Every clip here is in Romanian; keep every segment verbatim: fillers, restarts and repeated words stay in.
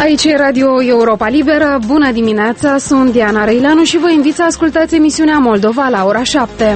Aici e Radio Europa Liberă. Bună dimineața, sunt Diana Răileanu și vă invit să ascultați emisiunea Moldova la ora șapte.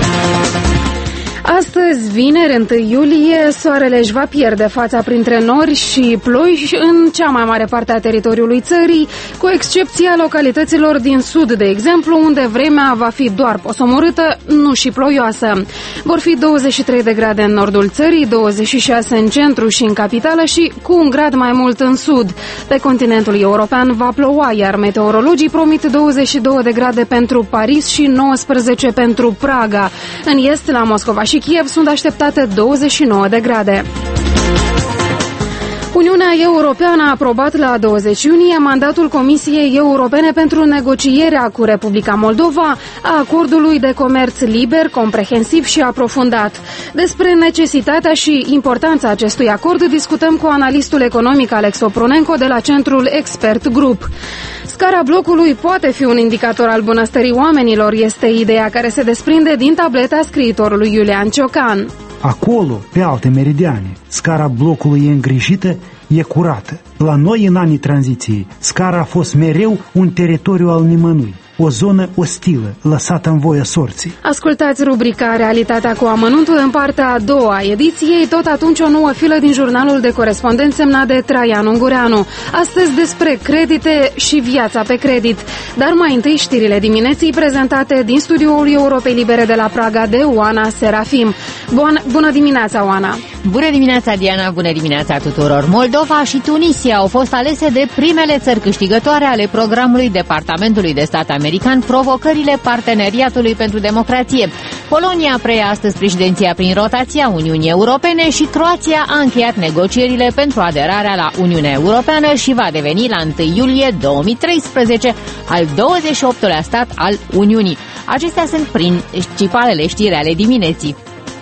Astăzi, vineri, întâi iulie, soarele își va pierde fața printre nori și ploi în cea mai mare parte a teritoriului țării, cu excepția localităților din sud, de exemplu, unde vremea va fi doar posomorâtă, nu și ploioasă. Vor fi douăzeci și trei de grade în nordul țării, douăzeci și șase în centru și în capitală și cu un grad mai mult în sud. Pe continentul european va ploua, iar meteorologii promit douăzeci și două de grade pentru Paris și nouăsprezece pentru Praga. În est, la Moscova și Kiev sunt așteptate douăzeci și nouă de grade. Uniunea Europeană a aprobat la douăzeci iunie mandatul Comisiei Europene pentru negocierea cu Republica Moldova a acordului de comerț liber, comprehensiv și aprofundat. Despre necesitatea și importanța acestui acord discutăm cu analistul economic Alex Opronenco de la Centrul Expert Group. Scara blocului poate fi un indicator al bunăstării oamenilor, este ideea care se desprinde din tableta scriitorului Iulian Ciocan. Acolo, pe alte meridiane, scara blocului e îngrijită, e curată. La noi, în anii tranziției, scara a fost mereu un teritoriu al nimănui, o zonă ostilă, lăsată în voia sorții. Ascultați rubrica Realitatea cu amănuntul în partea a doua a ediției, tot atunci o nouă filă din jurnalul de corespondent semnat de Traian Ungureanu. Astăzi despre credite și viața pe credit. Dar mai întâi știrile dimineții prezentate din studioul Europei Libere de la Praga de Oana Serafim. Bun, bună dimineața, Oana! Bună dimineața, Diana! Bună dimineața tuturor! Moldova și Tunisia au fost alese de primele țări câștigătoare ale programului Departamentului de Stat American Provocările Parteneriatului pentru Democrație. Polonia preia astăzi președinția prin rotația Uniunii Europene și Croația a încheiat negocierile pentru aderarea la Uniunea Europeană și va deveni la întâi iulie două mii treisprezece al douăzeci și optulea stat al Uniunii. Acestea sunt principalele știri ale dimineții.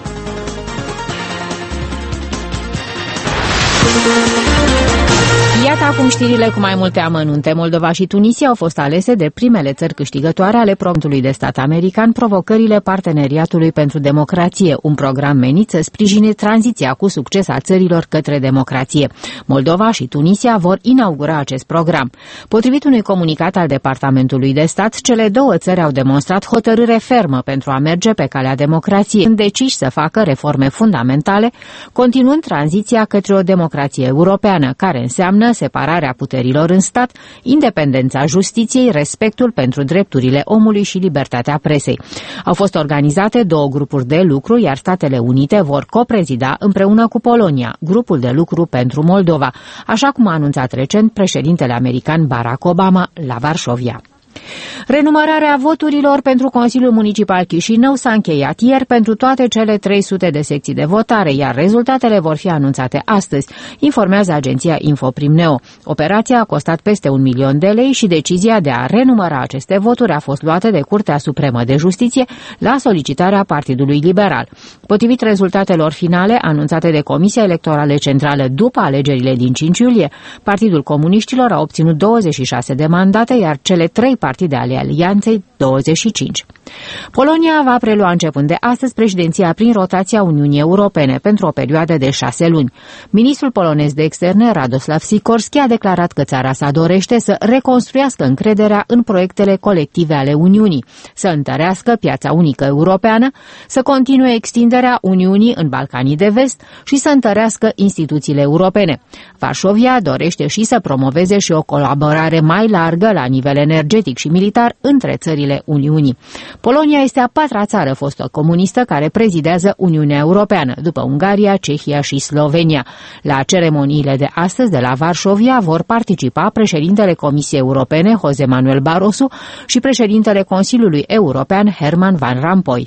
Iată acum știrile cu mai multe amănunte. Moldova și Tunisia au fost alese de primele țări câștigătoare ale programului de stat american Provocările Parteneriatului pentru Democrație, un program menit să sprijine tranziția cu succes a țărilor către democrație. Moldova și Tunisia vor inaugura acest program. Potrivit unui comunicat al Departamentului de Stat, cele două țări au demonstrat hotărâre fermă pentru a merge pe calea democrației, sunt deciși să facă reforme fundamentale, continuând tranziția către o democrație europeană, care înseamnă separarea puterilor în stat, independența justiției, respectul pentru drepturile omului și libertatea presei. Au fost organizate două grupuri de lucru, iar Statele Unite vor coprezida împreună cu Polonia grupul de lucru pentru Moldova, așa cum a anunțat recent președintele american Barack Obama la Varșovia. Renumărarea voturilor pentru Consiliul Municipal Chișinău s-a încheiat ieri pentru toate cele trei sute de secții de votare, iar rezultatele vor fi anunțate astăzi, informează agenția Infoprimneo. Operația a costat peste un milion de lei și decizia de a renumăra aceste voturi a fost luată de Curtea Supremă de Justiție la solicitarea Partidului Liberal. Potrivit rezultatelor finale anunțate de Comisia Electorală Centrală după alegerile din cinci iulie, Partidul Comuniștilor a obținut douăzeci și șase de mandate, iar cele trei partide ale alianței douăzeci și cinci. Polonia va prelua începând de astăzi președinția prin rotația Uniunii Europene pentru o perioadă de șase luni. Ministrul polonez de externe, Radoslav Sikorski, a declarat că țara sa dorește să reconstruiască încrederea în proiectele colective ale Uniunii, să întărească piața unică europeană, să continue extinderea Uniunii în Balcanii de Vest și să întărească instituțiile europene. Varșovia dorește și să promoveze și o colaborare mai largă la nivel energetic și militar între țările Uniunii. Polonia este a patra țară fostă comunistă care prezidează Uniunea Europeană, după Ungaria, Cehia și Slovenia. La ceremoniile de astăzi de la Varșovia vor participa președintele Comisiei Europene, José Manuel Barroso, și președintele Consiliului European, Herman Van Rompuy.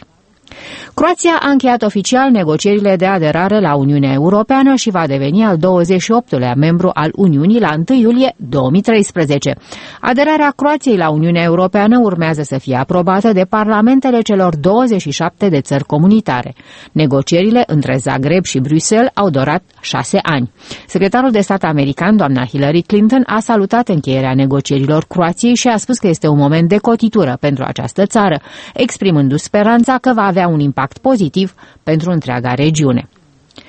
Croația a încheiat oficial negocierile de aderare la Uniunea Europeană și va deveni al douăzeci și optulea membru al Uniunii la întâi iulie două mii treisprezece. Aderarea Croației la Uniunea Europeană urmează să fie aprobată de parlamentele celor douăzeci și șapte de țări comunitare. Negocierile între Zagreb și Bruxelles au durat șase ani. Secretarul de stat american, doamna Hillary Clinton, a salutat încheierea negocierilor Croației și a spus că este un moment de cotitură pentru această țară, exprimându-și speranța că va avea un impact pozitiv pentru întreaga regiune.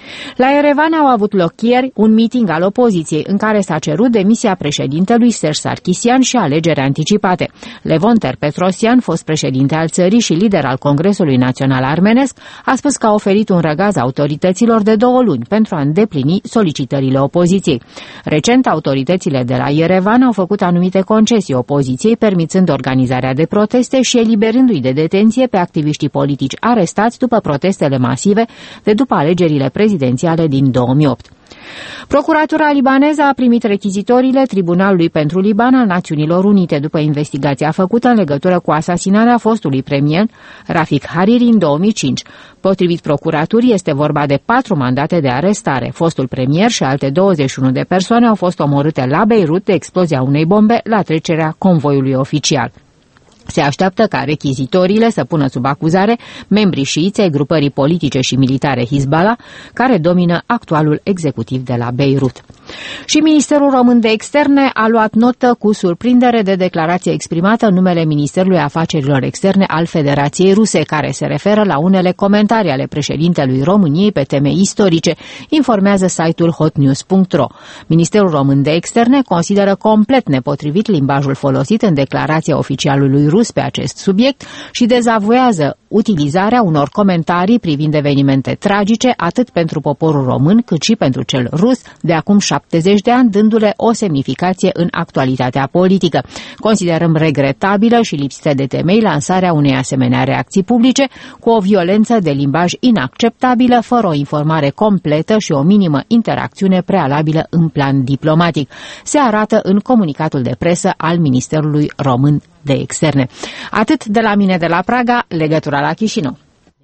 La Yerevan au avut loc ieri un meeting al opoziției în care s-a cerut demisia președintelui Serge Sarkisian și alegeri anticipate. Levon Ter-Petrosyan, fost președinte al țării și lider al Congresului Național Armenesc, a spus că a oferit un răgaz autorităților de două luni pentru a îndeplini solicitările opoziției. Recent, autoritățile de la Yerevan au făcut anumite concesii opoziției, permițând organizarea de proteste și eliberându-i de detenție pe activiștii politici arestați după protestele masive de după alegerile prezidențiale din două mii opt. Procuratura libaneză a primit rechizitoriile Tribunalului pentru Liban al Națiunilor Unite după investigația făcută în legătură cu asasinarea fostului premier Rafik Hariri în două mii cinci. Potrivit procuraturii, este vorba de patru mandate de arestare. Fostul premier și alte douăzeci și unu de persoane au fost omorâte la Beirut de explozia unei bombe la trecerea convoiului oficial. Se așteaptă ca rechizitorile să pună sub acuzare membrii șiiți ai grupării politice și militare Hizballah, care domină actualul executiv de la Beirut. Și Ministerul Român de Externe a luat notă cu surprindere de declarație exprimată în numele Ministerului Afacerilor Externe al Federației Ruse, care se referă la unele comentarii ale președintelui României pe teme istorice, informează site-ul hotnews punct ro. Ministerul Român de Externe consideră complet nepotrivit limbajul folosit în declarația oficialului rus pe acest subiect și dezavoiază utilizarea unor comentarii privind evenimente tragice atât pentru poporul român cât și pentru cel rus de acum șaptezeci de ani, dându-le o semnificație în actualitatea politică. Considerăm regretabilă și lipsită de temei lansarea unei asemenea reacții publice cu o violență de limbaj inacceptabilă, fără o informare completă și o minimă interacțiune prealabilă în plan diplomatic. Se arată în comunicatul de presă al Ministerului Român de Externe. Atât de la mine de la Praga, legătura la Chișinău.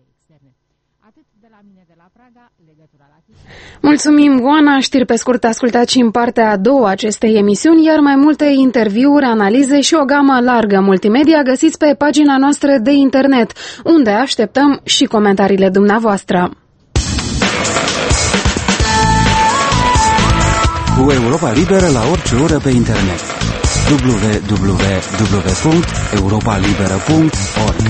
Mulțumim, Oana. Știri pe scurt ascultați și în partea a doua acestei emisiuni, iar mai multe interviuri, analize și o gamă largă multimedia găsiți pe pagina noastră de internet, unde așteptăm și comentariile dumneavoastră. Cu Europa Liberă la orice oră pe internet. w w w punct europa liberă punct org.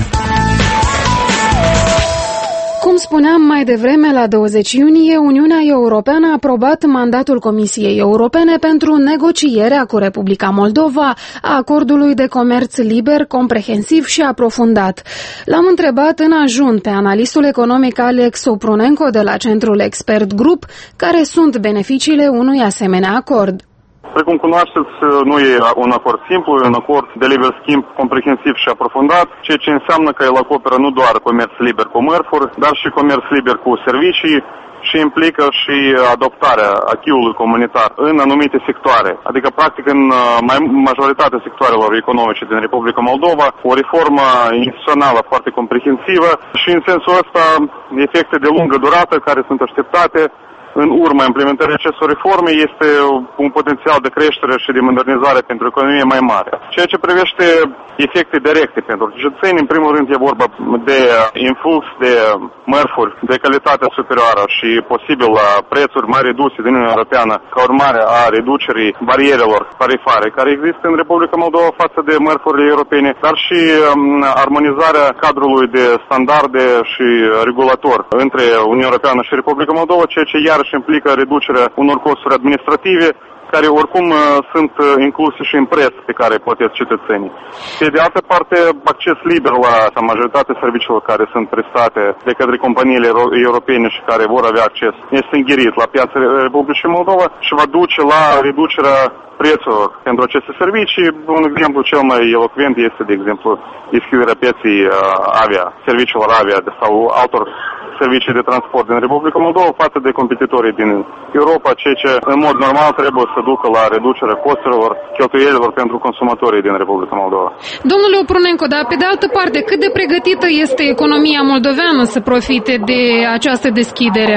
Cum spuneam mai devreme, la douăzeci iunie, Uniunea Europeană a aprobat mandatul Comisiei Europene pentru negocierea cu Republica Moldova a acordului de comerț liber, comprehensiv și aprofundat. L-am întrebat în ajun pe analistul economic Alex Oprunenko de la Centrul Expert Group, care sunt beneficiile unui asemenea acord. Precum cunoașteți, nu e un acord simplu, e un acord de liber schimb comprehensiv și aprofundat, ceea ce înseamnă că el acoperă nu doar comerț liber cu mărfuri, dar și comerț liber cu servicii și implică și adoptarea acquis-ului comunitar în anumite sectoare. Adică, practic, în majoritatea sectoarelor economice din Republica Moldova, o reformă instituțională foarte comprehensivă și, în sensul ăsta, efecte de lungă durată care sunt așteptate în urma implementării acestor reforme este un potențial de creștere și de modernizare pentru economie mai mare. Ceea ce privește efecte directe pentru cetățeni, în primul rând e vorba de influx de mărfuri de calitate superioară și posibil prețuri mai reduse din Uniunea Europeană ca urmare a reducerii barierelor tarifare care există în Republica Moldova față de mărfurile europene, dar și armonizarea cadrului de standarde și regulator între Uniunea Europeană și Republica Moldova, ceea ce iar și implică reducerea unor costuri administrative, care oricum uh, sunt uh, incluse și în preț pe care plătesc cetățenii. Pe de altă parte, acces liber la majoritatea serviciilor care sunt prestate de către companiile europene și care vor avea acces este îngherit la piața Republicii Moldova și va duce la reducerea prețurilor pentru aceste servicii. Un exemplu cel mai elocvent este, de exemplu, deschiderea pieței uh, avia, serviciilor avia sau altor servicii de transport din Republica Moldova față de competitorii din Europa, ceea ce în mod normal trebuie să ducă la reducerea costurilor, cheltuielilor pentru consumatorii din Republica Moldova. Domnule Oprunenko, dar pe de altă parte, cât de pregătită este economia moldoveană să profite de această deschidere?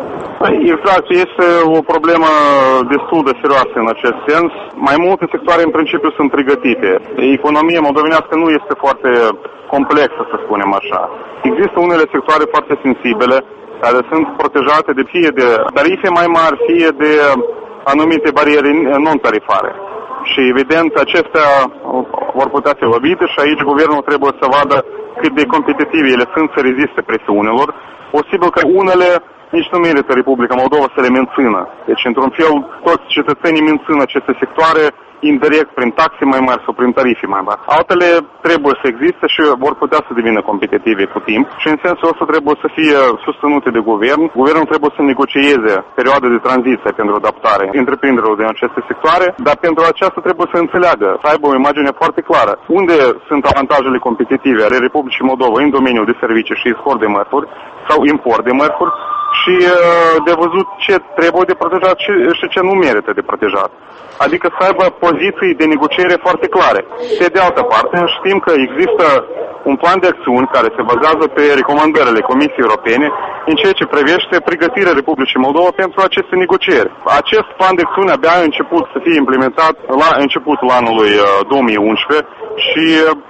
Exact, este o problemă destul de serioasă în acest sens. Mai multe sectoare în principiu sunt pregătite. Economia moldovenească nu este foarte complexă, să spunem așa. Există unele sectoare foarte sensibile care sunt protejate de fie de tarife mai mari, fie de anumite bariere non-tarifare. Și evident acestea vor putea fi lovite și aici guvernul trebuie să vadă cât de competitive ele sunt să reziste presiunilor. Posibil că unele nici nu merită Republica Moldova să le mențină. Deci, într-un fel, toți cetățenii mențin aceste sectoare indirect, prin taxe mai mari sau prin tarife mai mari. Altele trebuie să existe și vor putea să devină competitive cu timp și în sensul ăsta trebuie să fie susținute de guvern. Guvernul trebuie să negocieze perioade de tranziție pentru adaptare întreprinderilor din aceste sectoare, dar pentru aceasta trebuie să înțeleagă, să aibă o imagine foarte clară. Unde sunt avantajele competitive ale Republicii Moldova în domeniul de servicii și export de mărfuri sau import de mărfuri și de văzut ce trebuie de protejat și ce nu merită de protejat. Adică să aibă poziții de negociere foarte clare. Pe de altă parte, știm că există un plan de acțiuni care se bazează pe recomandările Comisiei Europene în ceea ce privește pregătirea Republicii Moldova pentru aceste negocieri. Acest plan de acțiuni abia a început să fie implementat la începutul anului două mii unsprezece și,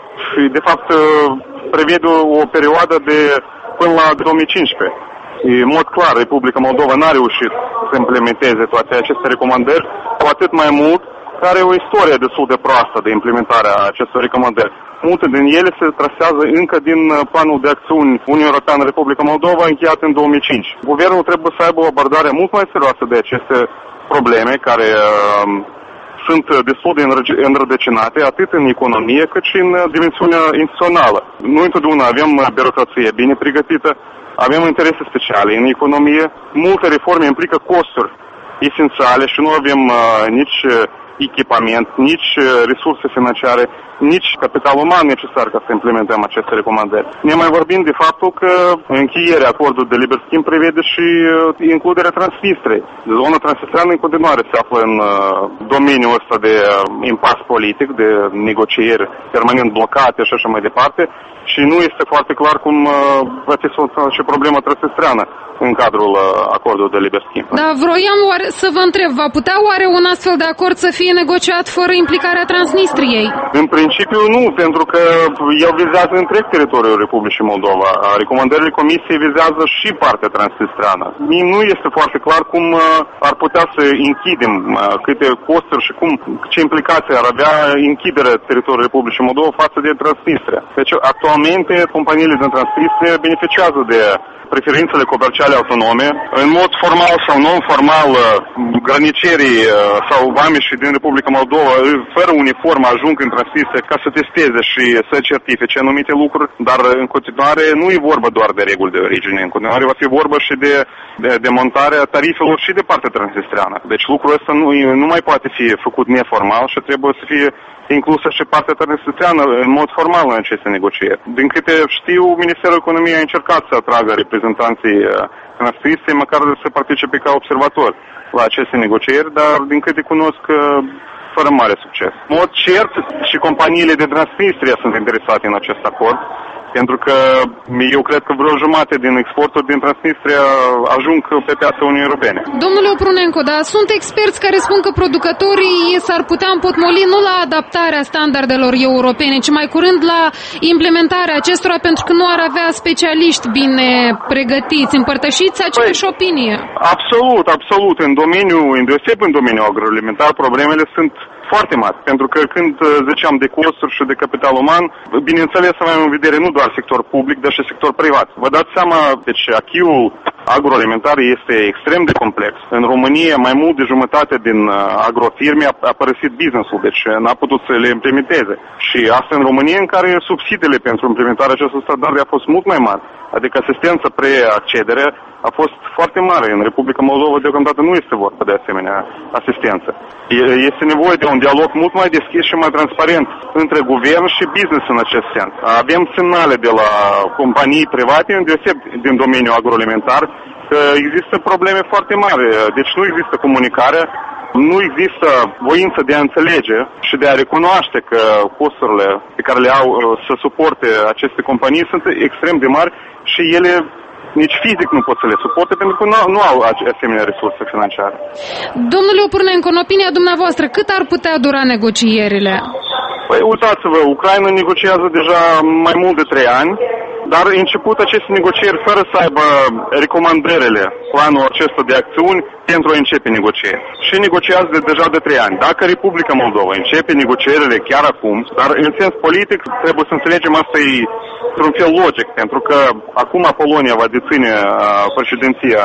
de fapt, prevede o perioadă de până la două mii cincisprezece. În mod clar, Republica Moldova n-a reușit să implementeze toate aceste recomandări, cu atât mai mult are o istorie destul de proastă de implementarea acestor recomandări. Multe din ele se trasează încă din planul de acțiuni Uniunii Europeană-Republica Moldova încheiat în două mii cinci. Guvernul trebuie să aibă o abordare mult mai serioasă de aceste probleme care uh, sunt destul de înrădăcinate atât în economie cât și în dimensiunea instituțională. Noi întotdeauna avem birocrație bine pregătită, avem interese speciale în economie, multe reforme implică costuri esențiale și nu avem uh, nici echipament, nici resurse financiare, nici capital uman necesar ca să implementăm aceste recomandări. Ne mai vorbim de faptul că încheierea acordului de liber schimb prevede și includerea Transnistriei. Zona transnistreană în continuare se află în domeniul ăsta de impas politic, de negocieri permanent blocate și așa mai departe și nu este foarte clar cum va fi soluționată și problema transnistreană în cadrul acordului de liber schimb. Da, vroiam oare să vă întreb, va putea oare un astfel de acord să fie negociat fără implicarea Transnistriei? În principiu nu, pentru că el vizează întreg teritoriul Republicii Moldova. Recomandările Comisiei vizează și partea transnistreană. Nu este foarte clar cum ar putea să închidem, câte costuri și cum, ce implicații ar avea închiderea teritoriului Republicii Moldova față de Transnistria. Deci, actualmente, companiile din Transnistria beneficiază de preferințele comerciale autonome. În mod formal sau non-formal, granicerii sau vameșii din Republica Moldova, fără uniformă, ajung în Transnistria ca să testeze și să certifice anumite lucruri, dar în continuare nu e vorba doar de reguli de origine, în continuare va fi vorba și de, de, de montarea tarifelor și de partea transnistreană. Deci lucrul ăsta nu, nu mai poate fi făcut neformal și trebuie să fie inclusă și partea transnistreană în mod formal în aceste negocieri. Din câte știu, Ministerul Economiei a încercat să atragă reprezentanții Transnistriei, măcar să participe ca observatori la aceste negocieri, dar din câte cunosc, fără mare succes. În mod cert, și companiile de Transnistria sunt interesate în acest acord, pentru că eu cred că vreo jumătate din exporturi din Transnistria ajung pe piața Uniunii Europene. Domnule Oprunenco, dar sunt experți care spun că producătorii s-ar putea împotmoli nu la adaptarea standardelor europene, ci mai curând la implementarea acestora, pentru că nu ar avea specialiști bine pregătiți. Împărtășiți aceeași păi, opinie? Absolut, absolut. În domeniul, îndeoseb în domeniul agroalimentar, problemele sunt foarte mari, pentru că când ziceam de costuri și de capital uman, bineînțeles avem în vedere nu doar sector public, dar și sector privat. Vă dați seama, deci achiul agroalimentar este extrem de complex. În România, mai mult de jumătate din agrofirme a, a părăsit business-ul, deci n-a putut să le implementeze. Și asta în România, în care subsidiile pentru implementarea acestor standarde a fost mult mai mari. Adică asistența pre-accedere a fost foarte mare. În Republica Moldova deocamdată nu este vorba de asemenea asistență. Este nevoie de un dialog mult mai deschis și mai transparent între guvern și business în acest sens. Avem semnale de la companii private, îndeoseb din domeniul agroalimentar, că există probleme foarte mari. Deci nu există comunicare, nu există voință de a înțelege și de a recunoaște că costurile pe care le au să suporte aceste companii sunt extrem de mari și ele nici fizic nu pot să le suporte pentru că nu, nu au asemenea resurse financiare. Domnule Oprunenco, în opinia dumneavoastră, cât ar putea dura negocierile? Păi, uitați-vă, Ucraina negociază deja mai mult de trei ani, dar a început aceste negocieri fără să aibă recomandările, planul acesta de acțiuni pentru a începe negocieri. Și negociază de, deja de trei ani. Dacă Republica Moldova începe negocierile chiar acum, dar în sens politic trebuie să înțelegem asta e într-un fel logic, pentru că acum Polonia va deține președinția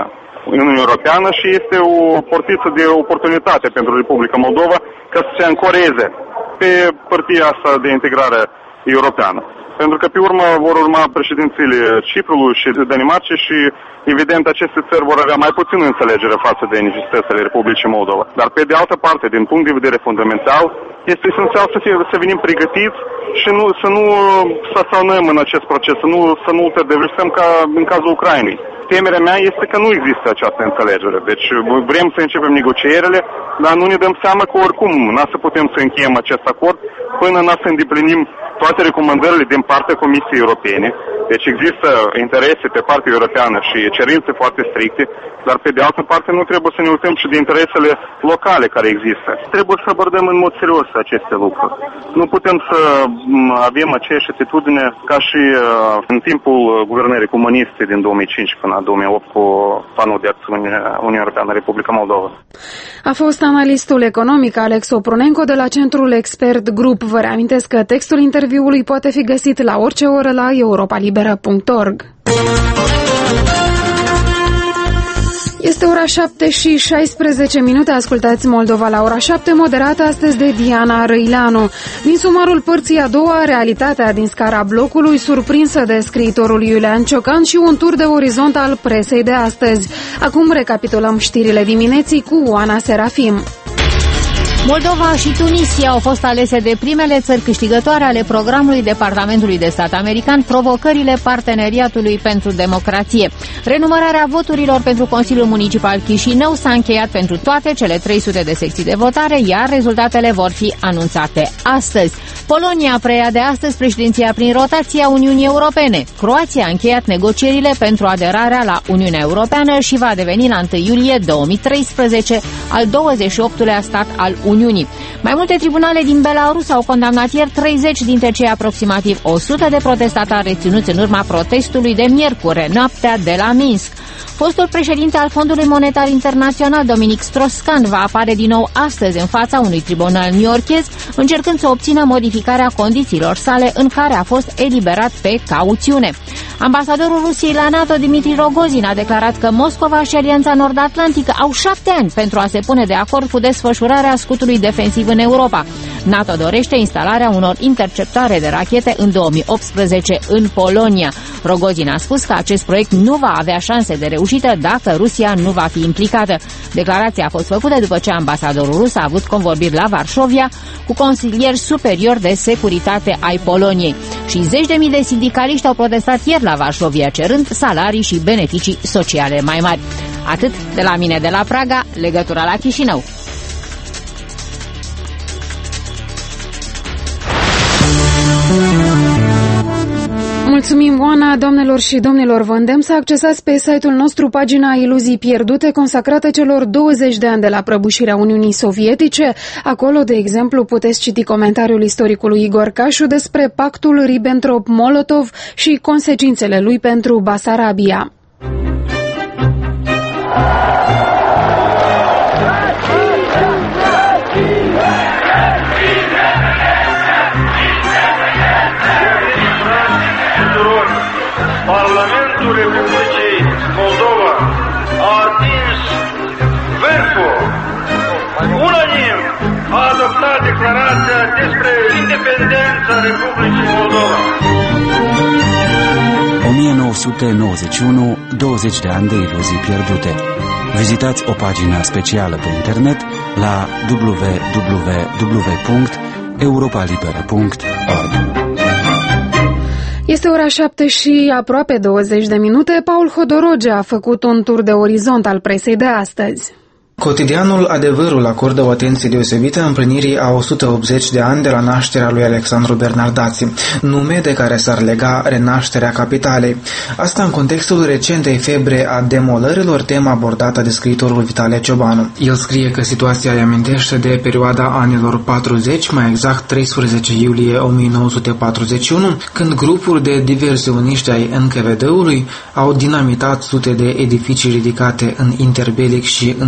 Uniunea Europeană și este o portiță de oportunitate pentru Republica Moldova ca să se ancoreze pe părția asta de integrare europeană. Pentru că pe urmă vor urma președințiile Ciprului și Danemarcei și evident aceste țări vor avea mai puțin înțelegere față de necesitățile Republicii Moldova. Dar pe de altă parte, din punct de vedere fundamental, este esențial să, fie, să venim pregătiți și nu, să nu staționăm în acest proces, să nu, să nu tergiversăm ca în cazul Ucrainei. Temerea mea este că nu există această înțelegere. Deci vrem să începem negocierile, dar nu ne dăm seama că oricum n-a să putem să încheiem acest acord până n-a să îndeplinim toate recomandările din partea Comisiei Europene. Deci există interese pe partea europeană și cerințe foarte stricte, dar pe de altă parte nu trebuie să ne uităm și de interesele locale care există. Trebuie să abordăm în mod serios aceste lucruri. Nu putem să avem aceeași atitudine ca și în timpul guvernării comuniste din două mii cinci până în două mii opt cu planul de acțiune Uniunea Europeană Republica Moldova. A fost analistul economic Alex Opronenko de la Centrul Expert Group. Vă reamintesc că textul interviului poate fi găsit la orice oră la europa libera punct org. Este ora șapte și șaisprezece minute, ascultați Moldova la ora șapte, moderată astăzi de Diana Răileanu. Din sumarul părții a doua, realitatea din scara blocului, surprinsă de scriitorul Iulian Ciocan și un tur de orizont al presei de astăzi. Acum recapitulăm știrile dimineții cu Oana Serafim. Moldova și Tunisia au fost alese de primele țări câștigătoare ale programului Departamentului de Stat American Provocările Parteneriatului pentru Democrație. Renumărarea voturilor pentru Consiliul Municipal Chișinău s-a încheiat pentru toate cele trei sute de secții de votare, iar rezultatele vor fi anunțate astăzi. Polonia preia de astăzi președinția prin rotație a Uniunii Europene. Croația a încheiat negocierile pentru aderarea la Uniunea Europeană și va deveni la întâi iulie două mii treisprezece al douăzeci și optulea stat al Uniunii. Mai multe tribunale din Belarus au condamnat ieri treizeci dintre cei aproximativ o sută de protestatari reținuți în urma protestului de miercuri, noaptea de la Minsk. Fostul președinte al Fondului Monetar Internațional, Dominic Strauss-Kahn, va apare din nou astăzi în fața unui tribunal newyorkez, încercând să obțină modificarea condițiilor sale în care a fost eliberat pe cauțiune. Ambasadorul Rusiei la NATO, Dmitri Rogozin, a declarat că Moscova și Alianța Nord-Atlantică au șapte ani pentru a se pune de acord cu desfășurarea scutului defensiv în Europa. NATO dorește instalarea unor interceptoare de rachete în două mii optsprezece în Polonia. Rogozin a spus că acest proiect nu va avea șanse de reușită dacă Rusia nu va fi implicată. Declarația a fost făcută după ce ambasadorul rus a avut convorbiri la Varșovia cu consilieri superiori de securitate ai Poloniei. Și zeci de mii de sindicaliști au protestat ieri la Varșovia, cerând salarii și beneficii sociale mai mari. Atât de la mine de la Praga, legătura la Chișinău. Mulțumim, Oana. Doamnelor și domnilor, vă îndemn să accesați pe site-ul nostru pagina Iluzii pierdute, consacrată celor douăzeci de ani de la prăbușirea Uniunii Sovietice. Acolo, de exemplu, puteți citi comentariul istoricului Igor Cașu despre pactul Ribbentrop-Molotov și consecințele lui pentru Basarabia. Parlamentul Republicii Moldova a atins vârful. Unanim a adoptat declarația despre independența Republicii Moldova. o mie nouă sute nouăzeci și unu, douăzeci de ani de iluzii pierdute. Vizitați o pagină specială pe internet la w w w punct europa libera punct org. Este ora șapte și aproape douăzeci de minute. Paul Hodoroge a făcut un tur de orizont al presei de astăzi. Cotidianul Adevărul acordă o atenție deosebită împlinirii a o sută optzeci de ani de la nașterea lui Alexandru Bernardați, nume de care s-ar lega renașterea capitalei. Asta în contextul recentei febre a demolărilor, tema abordată de scriitorul Vitale Ciobanu. El scrie că situația îi amintește de perioada anilor patruzeci, mai exact treisprezece iulie o mie nouă sute patruzeci și unu, când grupuri de diversioniști ai N K V D-ului au dinamitat sute de edificii ridicate în interbelic și în epoca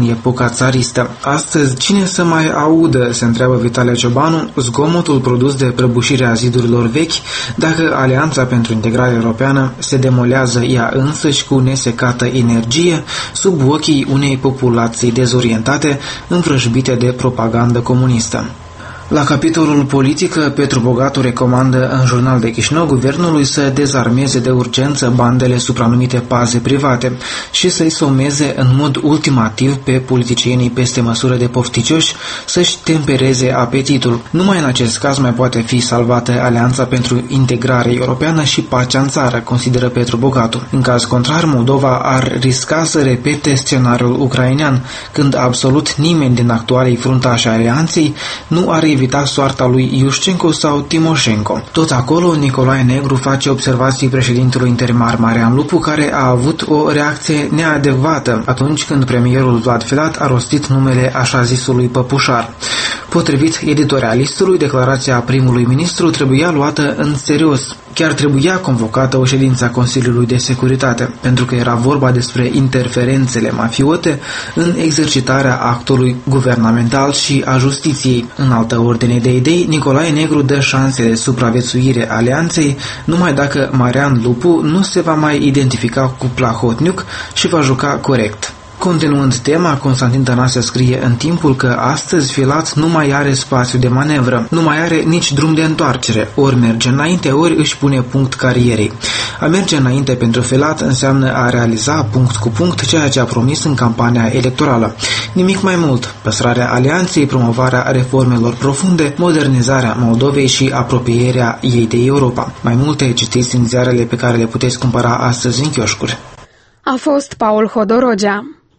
epoca țaristă. Astăzi, cine să mai audă, se întreabă Vitalia Ciobanu, zgomotul produs de prăbușirea zidurilor vechi, dacă Alianța pentru Integrare Europeană se demolează ea însăși cu nesecată energie sub ochii unei populații dezorientate, învrăjbite de propagandă comunistă. La capitolul politică, Petru Bogatu recomandă în Jurnal de Chișinău guvernului să dezarmeze de urgență bandele supranumite paze private și să-i someze în mod ultimativ pe politicienii peste măsură de pofticioși să-și tempereze apetitul. Numai în acest caz mai poate fi salvată Alianța pentru Integrare Europeană și pacea în țară, consideră Petru Bogatu. În caz contrar, Moldova ar risca să repete scenariul ucrainean, când absolut nimeni din actualii fruntași alianței nu are evita soarta lui Iușcenco sau Timoșenko. Tot acolo, Nicolae Negru face observații președintelui interimar Marian Lupu, care a avut o reacție neadecvată atunci când premierul Vlad Filat a rostit numele așa zisului păpușar. Potrivit editorialistului, declarația primului ministru trebuia luată în serios. Chiar trebuia convocată o ședință a Consiliului de Securitate, pentru că era vorba despre interferențele mafiote în exercitarea actului guvernamental și a justiției. În altă ordine de idei, Nicolae Negru dă șanse de supraviețuire alianței numai dacă Marian Lupu nu se va mai identifica cu Plahotniuc și va juca corect. Continuând tema, Constantin Tănase scrie în Timpul că astăzi Filat nu mai are spațiu de manevră, nu mai are nici drum de întoarcere, ori merge înainte, ori își pune punct carierei. A merge înainte pentru Filat înseamnă a realiza punct cu punct ceea ce a promis în campania electorală. Nimic mai mult, păstrarea alianței, promovarea reformelor profunde, modernizarea Moldovei și apropierea ei de Europa. Mai multe citiți în ziarele pe care le puteți cumpăra astăzi în chioșcuri. A fost Paul Hodorogea.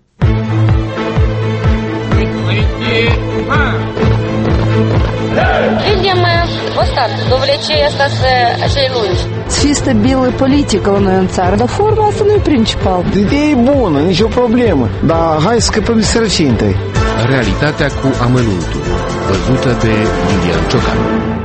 Видим вот так, довлечение остаться acei lungi. Fi stabilă politică la noi în țară, dar forma asta nu e principal. Ideea e bună, nicio problemă, dar hai să scăpăm de sărăcie întâi. Realitatea cu amănuntul, văzută de Lilian Ciocan.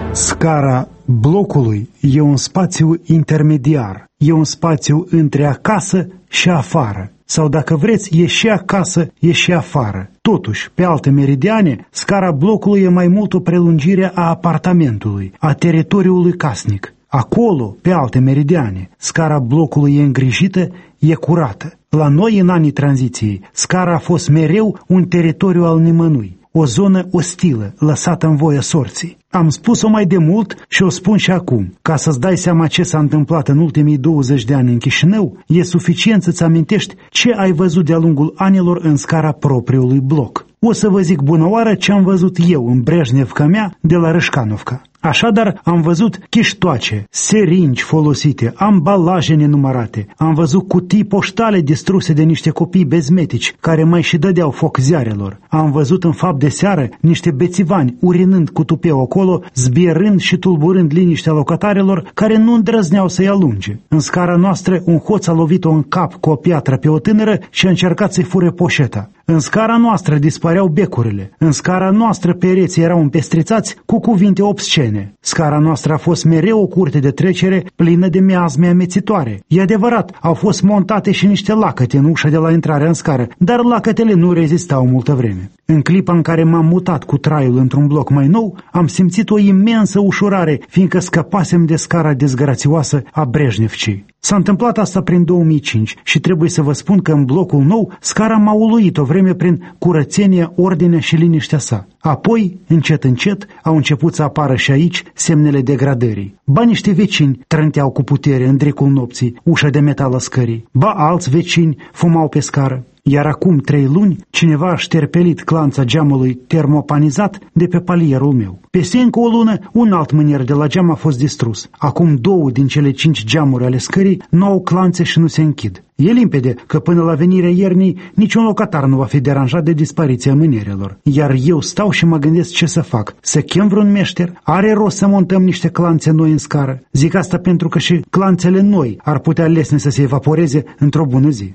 Scara blocului e un spațiu intermediar, e un spațiu între acasă și afară. Sau dacă vreți, e și acasă, e și afară. Totuși, pe alte meridiane, scara blocului e mai mult o prelungire a apartamentului, a teritoriului casnic. Acolo, pe alte meridiane, scara blocului e îngrijită, e curată. La noi, în anii tranziției, scara a fost mereu un teritoriu al nimănui, o zonă ostilă, lăsată în voia sorții. Am spus-o mai de mult și o spun și acum. Ca să-ți dai seama ce s-a întâmplat în ultimii douăzeci de ani în Chișinău, e suficient să-ți amintești ce ai văzut de-a lungul anilor în scara propriului bloc. O să vă zic bună oară ce am văzut eu în Brejnevca mea de la Râșcanovca. Așadar, am văzut chiștoace, seringi folosite, ambalaje nenumărate, am văzut cutii poștale distruse de niște copii bezmetici care mai și dădeau foc ziarelor. Am văzut în fapt de seară niște bețivani urinând cu tupeu acolo, zbierând și tulburând liniștea locatarilor care nu îndrăzneau să-i alunge. În scara noastră, un hoț a lovit-o în cap cu o piatră pe o tânără și a încercat să-i fure poșeta. În scara noastră dispăreau becurile. În scara noastră pereții erau împestrițați cu cuvinte obscene. Scara noastră a fost mereu o curte de trecere plină de miasme amețitoare. E adevărat, au fost montate și niște lacăte în ușa de la intrarea în scară, dar lacătele nu rezistau multă vreme. În clipa în care m-am mutat cu traiul într-un bloc mai nou, am simțit o imensă ușurare, fiindcă scăpasem de scara dezgrațioasă a Brejnevcii. S-a întâmplat asta prin două mii cinci și trebuie să vă spun că în blocul nou scara m-a uluit o vreme prin curățenia, ordinea și liniștea sa. Apoi, încet, încet, au început să apară și aici semnele degradării. Ba niște vecini trânteau cu putere în dricul nopții ușa de metal a scării, ba alți vecini fumau pe scară. Iar acum trei luni, cineva a șterpelit clanța geamului termopanizat de pe palierul meu. Peste încă o lună, un alt mânier de la geam a fost distrus. Acum două din cele cinci geamuri ale scării nu au clanțe și nu se închid. E limpede că până la venirea iernii niciun locatar nu va fi deranjat de dispariția mânierelor. Iar eu stau și mă gândesc ce să fac. Să chem vreun meșter? Are rost să montăm niște clanțe noi în scară? Zic asta pentru că și clanțele noi ar putea lesne să se evaporeze într-o bună zi.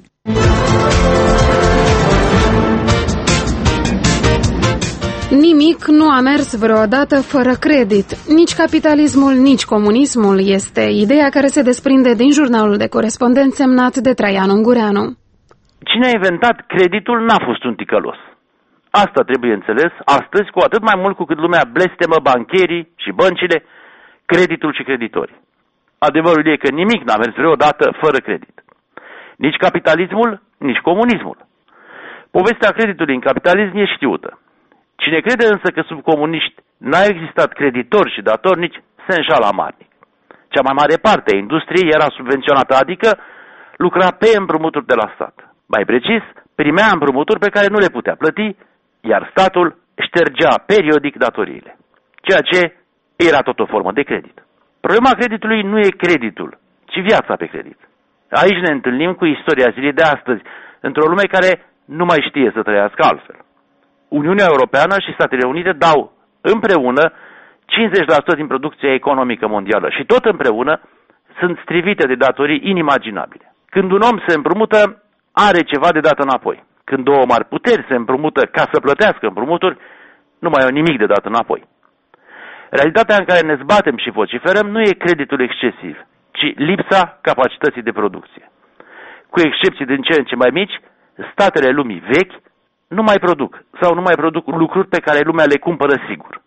Nimic nu a mers vreodată fără credit. Nici capitalismul, nici comunismul este ideea care se desprinde din jurnalul de corespondent semnat de Traian Ungureanu. Cine a inventat creditul n-a fost un ticălos. Asta trebuie înțeles astăzi, cu atât mai mult cu cât lumea blestemă bancherii și băncile, creditul și creditorii. Adevărul e că nimic n-a mers vreodată fără credit. Nici capitalismul, nici comunismul. Povestea creditului în capitalism e știută. Cine crede însă că sub comuniști n-a existat creditori și datornici, se înșală amarnic. Cea mai mare parte a industriei era subvenționată, adică lucra pe împrumuturi de la stat. Mai precis, primea împrumuturi pe care nu le putea plăti, iar statul ștergea periodic datoriile. Ceea ce era tot o formă de credit. Problema creditului nu e creditul, ci viața pe credit. Aici ne întâlnim cu istoria zilei de astăzi, într-o lume care nu mai știe să trăiască altfel. Uniunea Europeană și Statele Unite dau împreună cincizeci la sută din producția economică mondială și tot împreună sunt strivite de datorii inimaginabile. Când un om se împrumută, are ceva de dat înapoi. Când două mari puteri se împrumută ca să plătească împrumuturi, nu mai au nimic de dat înapoi. Realitatea în care ne zbatem și vociferăm nu e creditul excesiv, ci lipsa capacității de producție. Cu excepții din ce în ce mai mici, statele lumii vechi nu mai produc sau nu mai produc lucruri pe care lumea le cumpără sigur.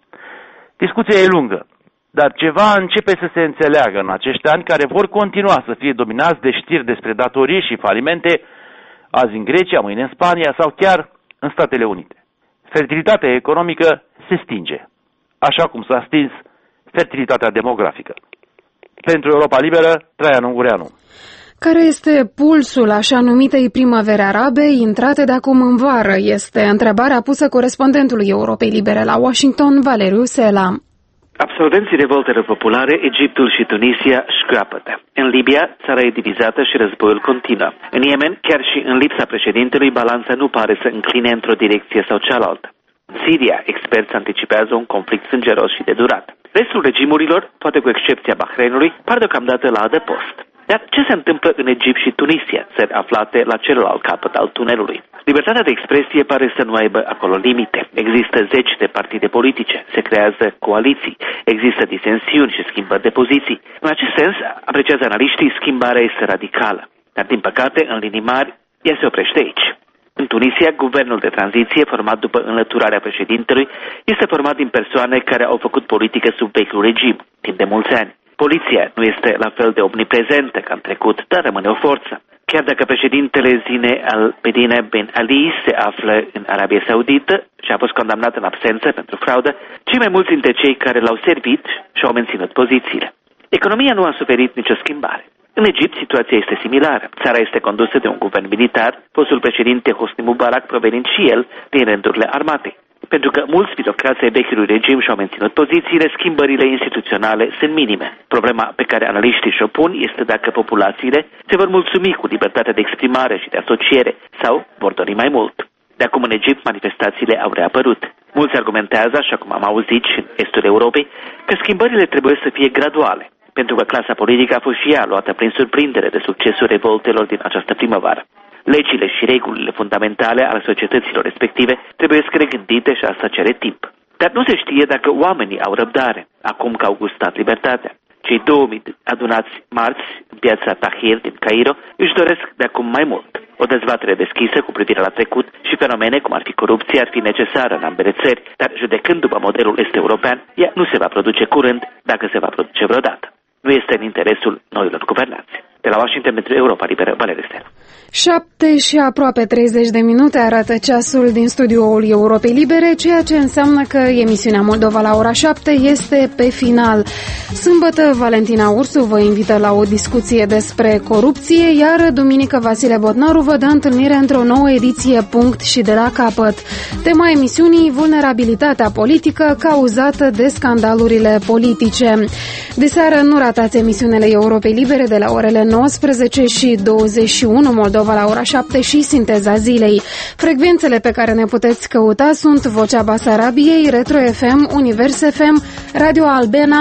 Discuția e lungă, dar ceva începe să se înțeleagă în acești ani care vor continua să fie dominați de știri despre datorii și falimente, azi în Grecia, mâine în Spania sau chiar în Statele Unite. Fertilitatea economică se stinge, așa cum s-a stins fertilitatea demografică. Pentru Europa Liberă, Traian Ungureanu. Care este pulsul așa numitei primăveri arabe intrate de acum în vară? Este întrebarea pusă corespondentului Europei Libere la Washington, Valeriu Sela. Absolvenții revoltelor populare, Egiptul și Tunisia șcrapătă. În Libia, țara e divizată și războiul continuă. În Yemen, chiar și în lipsa președintelui, balanța nu pare să încline într-o direcție sau cealaltă. În Siria, experți anticipează un conflict sângeros și de durat. Restul regimurilor, toate cu excepția Bahreinului, par deocamdată la adăpost. Dar ce se întâmplă în Egipt și Tunisia, țări aflate la celălalt capăt al tunelului? Libertatea de expresie pare să nu aibă acolo limite. Există zeci de partide politice, se creează coaliții, există disensiuni și schimbări de poziții. În acest sens, apreciază analiștii, schimbarea este radicală. Dar, din păcate, în linii mari, ea se oprește aici. În Tunisia, guvernul de tranziție, format după înlăturarea președintelui, este format din persoane care au făcut politică sub vechiul regim, timp de mulți ani. Poliția nu este la fel de omniprezentă ca în trecut, dar rămâne o forță. Chiar dacă președintele Zine al-Abidine Ben Ali se află în Arabia Saudită și a fost condamnat în absență pentru fraudă, cei mai mulți dintre cei care l-au servit și-au menținut pozițiile. Economia nu a suferit nicio schimbare. În Egipt, situația este similară. Țara este condusă de un guvern militar, fostul președinte Hosni Mubarak provenind și el din rândurile armatei. Pentru că mulți birocrați ai vechiului regim și-au menținut pozițiile, schimbările instituționale sunt minime. Problema pe care analiștii și-o pun este dacă populațiile se vor mulțumi cu libertatea de exprimare și de asociere sau vor dori mai mult. De acum în Egipt, manifestațiile au reapărut. Mulți argumentează, așa cum am auzit și în estul Europei, că schimbările trebuie să fie graduale, pentru că clasa politică a fost și ea luată prin surprindere de succesul revoltelor din această primăvară. Legile și regulile fundamentale ale societăților respective trebuie să regândite și asta cere timp. Dar nu se știe dacă oamenii au răbdare, acum că au gustat libertatea. Cei două mii adunați marți în piața Tahrir din Cairo își doresc de acum mai mult. O dezbatere deschisă cu privire la trecut și fenomene cum ar fi corupția ar fi necesară în ambele țări, dar judecând după modelul est-european, ea nu se va produce curând, dacă se va produce vreodată. Nu este în interesul noilor guvernanți. De la Washington pentru Europa Liberă, Valeriu Sela. șapte și aproape treizeci de minute arată ceasul din studioul Europei Libere, ceea ce înseamnă că emisiunea Moldova la ora șapte este pe final. Sâmbătă, Valentina Ursu vă invită la o discuție despre corupție, iar duminică Vasile Botnaru vă dă întâlnire într-o nouă ediție Punct și de la capăt. Tema emisiunii: vulnerabilitatea politică cauzată de scandalurile politice. De seară nu ratați emisiunile Europei Libere de la orele nouăsprezece și douăzeci și unu, Moldova la ora șapte și Sinteza zilei. Frecvențele pe care ne puteți căuta sunt Vocea Basarabiei, Retro F M, Univers F M, Radio Albena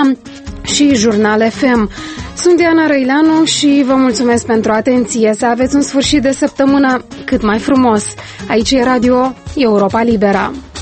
și Jurnal F M. Sunt Diana Răileanu și vă mulțumesc pentru atenție. Să aveți un sfârșit de săptămână cât mai frumos. Aici e Radio Europa Liberă.